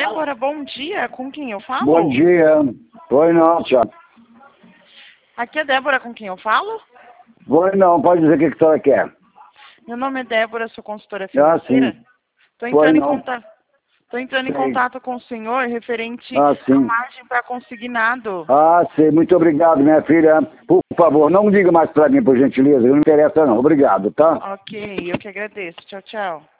Débora, bom dia. Com quem eu falo? Bom dia. Oi não, Thiago. Aqui é Débora, com quem eu falo? Oi não, pode dizer o que a senhora quer. Meu nome é Débora, sou consultora Ah, financeira. sim. Estou Pois entrando em não. contato. Estou entrando em Sei. contato com o senhor referente Ah, à sim. margem para consignado. Ah, sei. Muito obrigado, minha filha. Por favor, não diga mais pra mim, por gentileza. Não me interessa não. Obrigado, tá? Ok, eu que agradeço. Tchau, tchau.